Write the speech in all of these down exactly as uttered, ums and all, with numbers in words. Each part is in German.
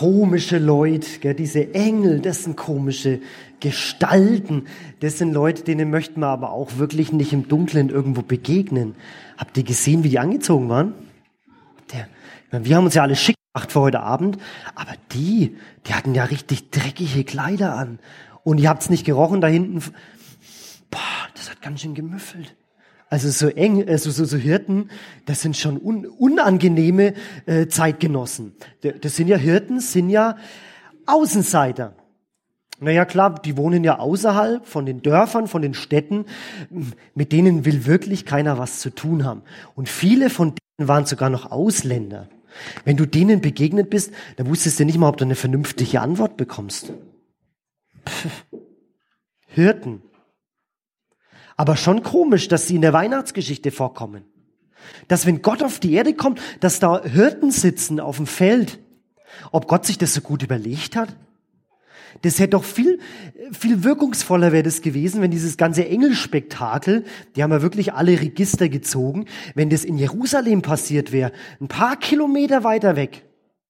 komische Leute, gell, diese Engel, das sind komische Gestalten. Das sind Leute, denen möchten wir aber auch wirklich nicht im Dunkeln irgendwo begegnen. Habt ihr gesehen, wie die angezogen waren? Der, ich meine, wir haben uns ja alle schick gemacht für heute Abend, aber die, die hatten ja richtig dreckige Kleider an. Und ihr habt's nicht gerochen da hinten. Boah, das hat ganz schön gemüffelt. Also so eng, also so, so Hirten, das sind schon un, unangenehme äh, Zeitgenossen. Das sind ja Hirten, sind ja Außenseiter. Naja klar, die wohnen ja außerhalb von den Dörfern, von den Städten. Mit denen will wirklich keiner was zu tun haben. Und viele von denen waren sogar noch Ausländer. Wenn du denen begegnet bist, dann wusstest du nicht mal, ob du eine vernünftige Antwort bekommst. Pff. Hirten. Aber schon komisch, dass sie in der Weihnachtsgeschichte vorkommen. Dass wenn Gott auf die Erde kommt, dass da Hirten sitzen auf dem Feld. Ob Gott sich das so gut überlegt hat? Das hätte doch viel, viel wirkungsvoller wäre das gewesen, wenn dieses ganze Engelspektakel, die haben ja wirklich alle Register gezogen, wenn das in Jerusalem passiert wäre, ein paar Kilometer weiter weg.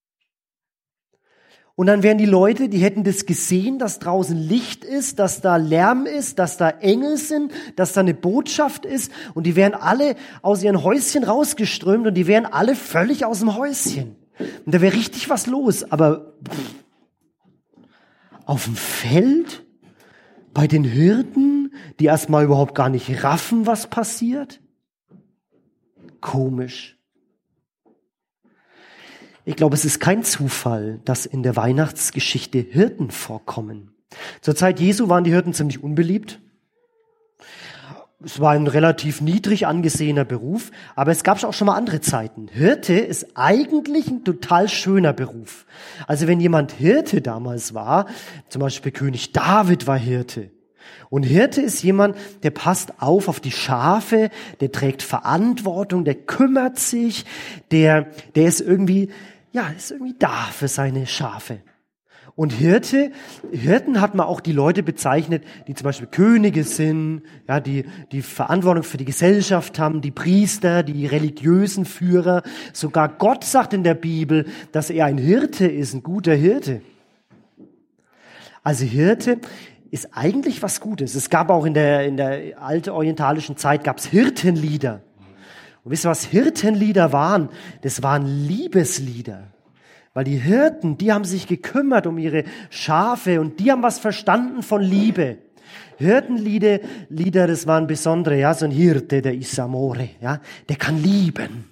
Und dann wären die Leute, die hätten das gesehen, dass draußen Licht ist, dass da Lärm ist, dass da Engel sind, dass da eine Botschaft ist. Und die wären alle aus ihren Häuschen rausgeströmt und die wären alle völlig aus dem Häuschen. Und da wäre richtig was los. Aber pff, auf dem Feld, bei den Hirten, die erstmal überhaupt gar nicht raffen, was passiert? Komisch. Ich glaube, es ist kein Zufall, dass in der Weihnachtsgeschichte Hirten vorkommen. Zur Zeit Jesu waren die Hirten ziemlich unbeliebt. Es war ein relativ niedrig angesehener Beruf, aber es gab auch schon mal andere Zeiten. Hirte ist eigentlich ein total schöner Beruf. Also wenn jemand Hirte damals war, zum Beispiel König David war Hirte. Und Hirte ist jemand, der passt auf auf die Schafe, der trägt Verantwortung, der kümmert sich, der, der ist irgendwie, ja, ist irgendwie da für seine Schafe. Und Hirte, Hirten hat man auch die Leute bezeichnet, die zum Beispiel Könige sind, ja, die, die Verantwortung für die Gesellschaft haben, die Priester, die religiösen Führer. Sogar Gott sagt in der Bibel, dass er ein Hirte ist, ein guter Hirte. Also Hirte ist eigentlich was Gutes. Es gab auch in der, in der altorientalischen Zeit gab's Hirtenlieder. Und wisst ihr, was Hirtenlieder waren? Das waren Liebeslieder. Weil die Hirten, die haben sich gekümmert um ihre Schafe und die haben was verstanden von Liebe. Hirtenlieder, Lieder, das waren besondere, ja, so ein Hirte, der ist Amore, ja, der kann lieben.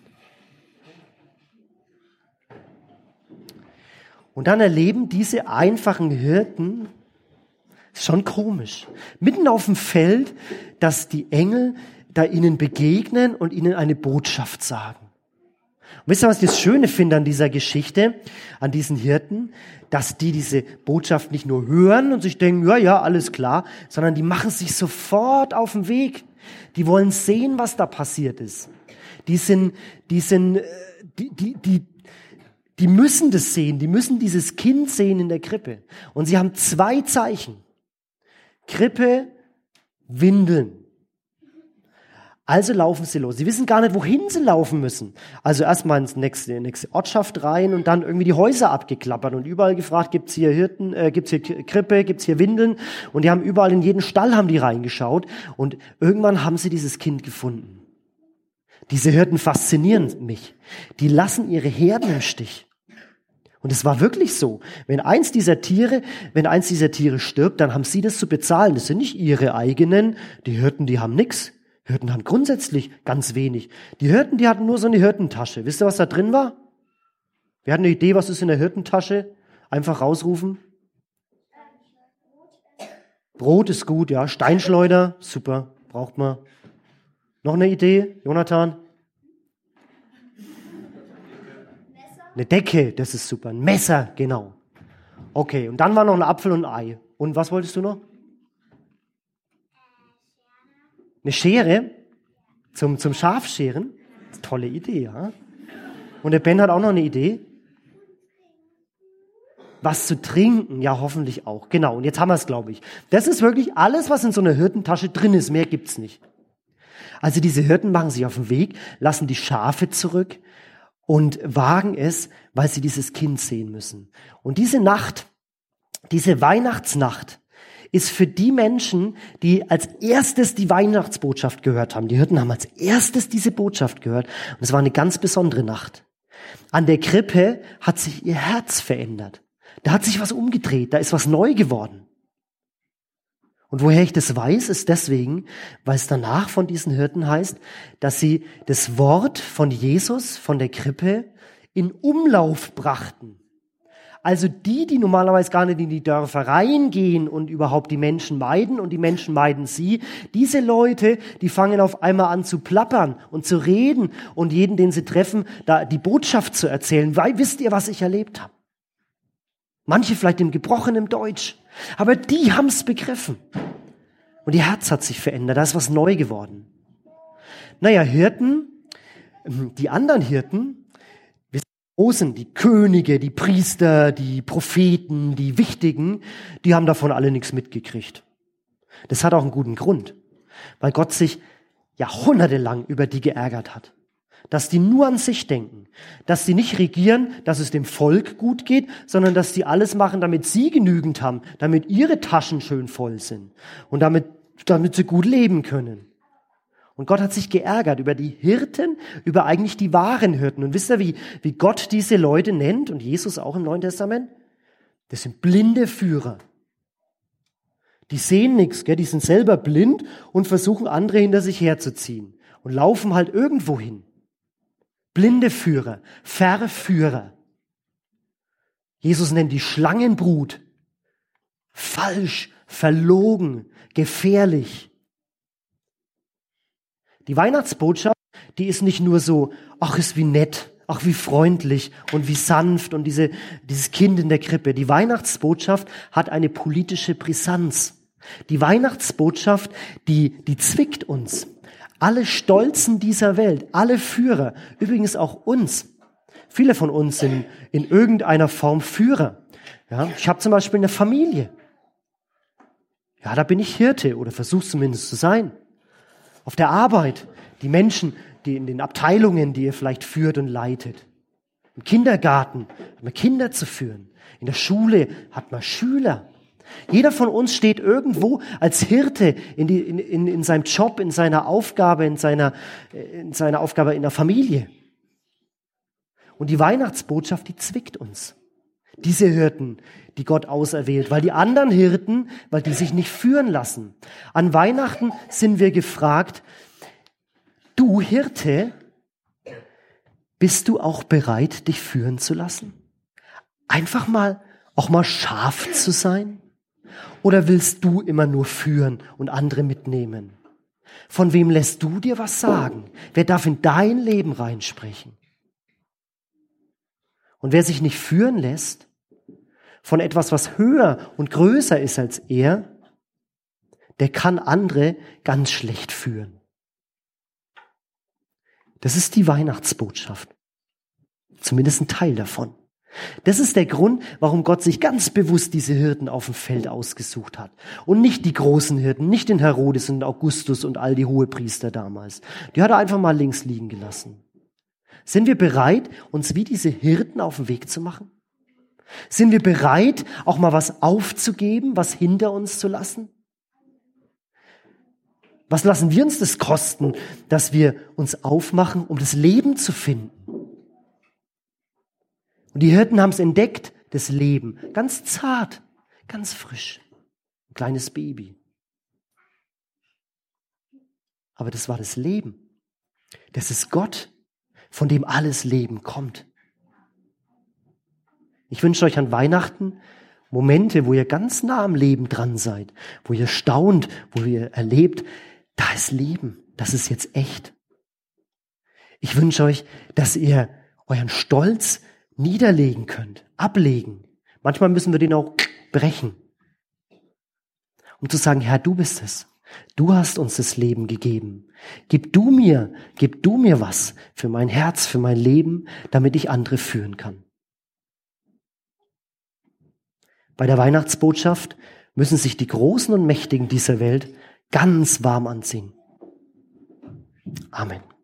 Und dann erleben diese einfachen Hirten, ist schon komisch, mitten auf dem Feld, dass die Engel da ihnen begegnen und ihnen eine Botschaft sagen. Und wisst ihr, was ich das Schöne finde an dieser Geschichte, an diesen Hirten? Dass die diese Botschaft nicht nur hören und sich denken, ja, ja, alles klar, sondern die machen sich sofort auf den Weg. Die wollen sehen, was da passiert ist. Die sind, die sind, die, die, die, die müssen das sehen, die müssen dieses Kind sehen in der Krippe. Und sie haben zwei Zeichen. Krippe, Windeln. Also laufen sie los. Sie wissen gar nicht, wohin sie laufen müssen. Also erstmal ins nächste, nächste Ortschaft rein und dann irgendwie die Häuser abgeklappert und überall gefragt, gibt's hier Hirten, äh, gibt's hier Krippe, gibt's hier Windeln? Und die haben überall in jeden Stall haben die reingeschaut und irgendwann haben sie dieses Kind gefunden. Diese Hirten faszinieren mich. Die lassen ihre Herden im Stich. Und es war wirklich so. Wenn eins dieser Tiere, wenn eins dieser Tiere stirbt, dann haben sie das zu bezahlen. Das sind nicht ihre eigenen. Die Hirten, die haben nix. Hirten haben grundsätzlich ganz wenig. Die Hirten, die hatten nur so eine Hirtentasche. Wisst ihr, was da drin war? Wer hat eine Idee, was ist in der Hirtentasche? Einfach rausrufen. Brot ist gut, ja. Steinschleuder, super, braucht man. Noch eine Idee, Jonathan? Eine Decke, das ist super. Ein Messer, genau. Okay, und dann war noch ein Apfel und ein Ei. Und was wolltest du noch? Eine Schere zum, zum Schafscheren. Tolle Idee, ja. Und der Ben hat auch noch eine Idee. Was zu trinken, ja, hoffentlich auch. Genau, und jetzt haben wir es, glaube ich. Das ist wirklich alles, was in so einer Hirtentasche drin ist. Mehr gibt's nicht. Also diese Hirten machen sich auf den Weg, lassen die Schafe zurück und wagen es, weil sie dieses Kind sehen müssen. Und diese Nacht, diese Weihnachtsnacht, ist für die Menschen, die als erstes die Weihnachtsbotschaft gehört haben. Die Hirten haben als erstes diese Botschaft gehört. Und es war eine ganz besondere Nacht. An der Krippe hat sich ihr Herz verändert. Da hat sich was umgedreht, da ist was neu geworden. Und woher ich das weiß, ist deswegen, weil es danach von diesen Hirten heißt, dass sie das Wort von Jesus, von der Krippe, in Umlauf brachten. Also die, die normalerweise gar nicht in die Dörfer reingehen und überhaupt die Menschen meiden und die Menschen meiden sie, diese Leute, die fangen auf einmal an zu plappern und zu reden und jeden, den sie treffen, da die Botschaft zu erzählen. Weil, wisst ihr, was ich erlebt habe? Manche vielleicht im gebrochenen Deutsch, aber die haben es begriffen. Und ihr Herz hat sich verändert, da ist was neu geworden. Naja, Hirten, die anderen Hirten, die Könige, die Priester, die Propheten, die Wichtigen, die haben davon alle nichts mitgekriegt. Das hat auch einen guten Grund, weil Gott sich jahrhundertelang über die geärgert hat. Dass die nur an sich denken, dass sie nicht regieren, dass es dem Volk gut geht, sondern dass die alles machen, damit sie genügend haben, damit ihre Taschen schön voll sind und damit, damit sie gut leben können. Und Gott hat sich geärgert über die Hirten, über eigentlich die wahren Hirten. Und wisst ihr, wie, wie Gott diese Leute nennt und Jesus auch im Neuen Testament? Das sind blinde Führer. Die sehen nichts, gell? Die sind selber blind und versuchen andere hinter sich herzuziehen und laufen halt irgendwo hin. Blinde Führer, Verführer. Jesus nennt die Schlangenbrut. Falsch, verlogen, gefährlich. Die Weihnachtsbotschaft, die ist nicht nur so, ach, ist wie nett, ach, wie freundlich und wie sanft und diese, dieses Kind in der Krippe. Die Weihnachtsbotschaft hat eine politische Brisanz. Die Weihnachtsbotschaft, die, die zwickt uns. Alle Stolzen dieser Welt, alle Führer, übrigens auch uns. Viele von uns sind in irgendeiner Form Führer. Ja, ich habe zum Beispiel eine Familie. Ja, da bin ich Hirte oder versuche zumindest zu sein. Auf der Arbeit, die Menschen, die in den Abteilungen, die ihr vielleicht führt und leitet. Im Kindergarten hat man Kinder zu führen. In der Schule hat man Schüler. Jeder von uns steht irgendwo als Hirte in, die, in, in, in seinem Job, in seiner Aufgabe, in seiner, in seiner Aufgabe in der Familie. Und die Weihnachtsbotschaft, die zwickt uns. Diese Hirten, die Gott auserwählt, weil die anderen Hirten, weil die sich nicht führen lassen. An Weihnachten sind wir gefragt, du Hirte, bist du auch bereit, dich führen zu lassen? Einfach mal, auch mal scharf zu sein? Oder willst du immer nur führen und andere mitnehmen? Von wem lässt du dir was sagen? Wer darf in dein Leben reinsprechen? Und wer sich nicht führen lässt von etwas, was höher und größer ist als er, der kann andere ganz schlecht führen. Das ist die Weihnachtsbotschaft. Zumindest ein Teil davon. Das ist der Grund, warum Gott sich ganz bewusst diese Hirten auf dem Feld ausgesucht hat. Und nicht die großen Hirten, nicht den Herodes und Augustus und all die Hohepriester damals. Die hat er einfach mal links liegen gelassen. Sind wir bereit, uns wie diese Hirten auf den Weg zu machen? Sind wir bereit, auch mal was aufzugeben, was hinter uns zu lassen? Was lassen wir uns das kosten, dass wir uns aufmachen, um das Leben zu finden? Und die Hirten haben es entdeckt, das Leben. Ganz zart, ganz frisch. Ein kleines Baby. Aber das war das Leben. Das ist Gott, von dem alles Leben kommt. Ich wünsche euch an Weihnachten Momente, wo ihr ganz nah am Leben dran seid, wo ihr staunt, wo ihr erlebt, da ist Leben, das ist jetzt echt. Ich wünsche euch, dass ihr euren Stolz niederlegen könnt, ablegen. Manchmal müssen wir den auch brechen, um zu sagen, Herr, du bist es. Du hast uns das Leben gegeben. Gib du mir, gib du mir was für mein Herz, für mein Leben, damit ich andere führen kann. Bei der Weihnachtsbotschaft müssen sich die Großen und Mächtigen dieser Welt ganz warm anziehen. Amen.